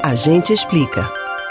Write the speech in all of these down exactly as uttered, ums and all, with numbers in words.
A gente explica.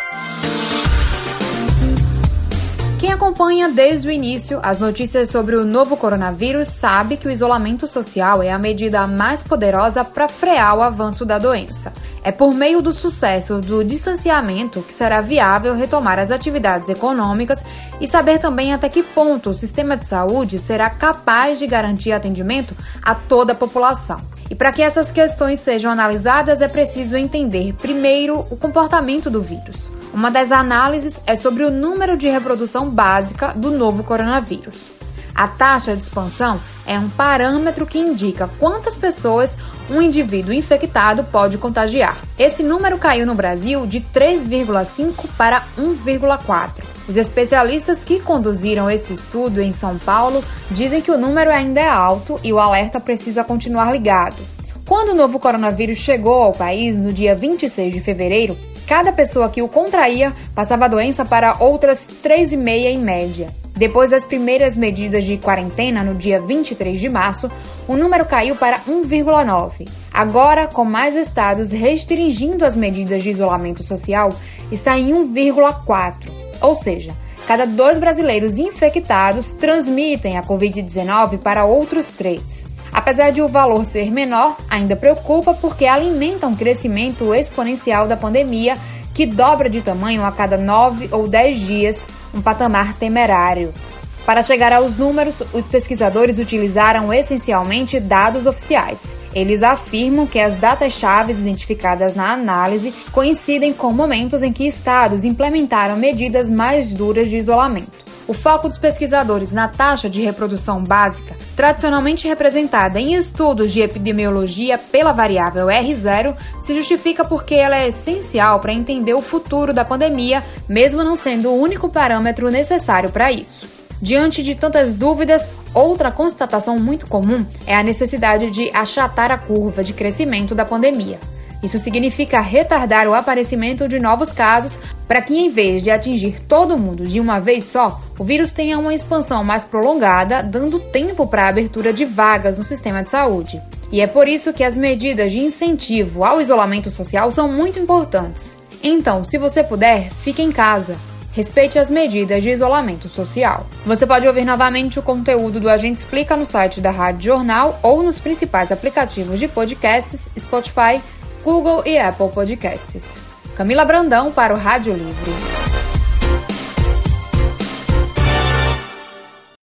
Quem acompanha desde o início as notícias sobre o novo coronavírus sabe que o isolamento social é a medida mais poderosa para frear o avanço da doença. É por meio do sucesso do distanciamento que será viável retomar as atividades econômicas e saber também até que ponto o sistema de saúde será capaz de garantir atendimento a toda a população. E para que essas questões sejam analisadas, é preciso entender, primeiro, o comportamento do vírus. Uma das análises é sobre o número de reprodução básica do novo coronavírus. A taxa de expansão é um parâmetro que indica quantas pessoas um indivíduo infectado pode contagiar. Esse número caiu no Brasil de três vírgula cinco para um vírgula quatro. Os especialistas que conduziram esse estudo em São Paulo dizem que o número ainda é alto e o alerta precisa continuar ligado. Quando o novo coronavírus chegou ao país no dia vinte e seis de fevereiro, cada pessoa que o contraía passava a doença para outras três vírgula cinco em média. Depois das primeiras medidas de quarentena, no dia vinte e três de março, o número caiu para um vírgula nove. Agora, com mais estados restringindo as medidas de isolamento social, está em um vírgula quatro. Ou seja, cada dois brasileiros infectados transmitem a covid dezenove para outros três. Apesar de o valor ser menor, ainda preocupa porque alimenta um crescimento exponencial da pandemia que dobra de tamanho a cada nove ou dez dias, um patamar temerário. Para chegar aos números, os pesquisadores utilizaram essencialmente dados oficiais. Eles afirmam que as datas-chave identificadas na análise coincidem com momentos em que estados implementaram medidas mais duras de isolamento. O foco dos pesquisadores na taxa de reprodução básica, tradicionalmente representada em estudos de epidemiologia pela variável R zero, se justifica porque ela é essencial para entender o futuro da pandemia, mesmo não sendo o único parâmetro necessário para isso. Diante de tantas dúvidas, outra constatação muito comum é a necessidade de achatar a curva de crescimento da pandemia. Isso significa retardar o aparecimento de novos casos para que, em vez de atingir todo mundo de uma vez só, o vírus tenha uma expansão mais prolongada, dando tempo para a abertura de vagas no sistema de saúde. E é por isso que as medidas de incentivo ao isolamento social são muito importantes. Então, se você puder, fique em casa. Respeite as medidas de isolamento social. Você pode ouvir novamente o conteúdo do A Gente Explica no site da Rádio Jornal ou nos principais aplicativos de podcasts, Spotify, Google e Apple Podcasts. Camila Brandão para o Rádio Livre.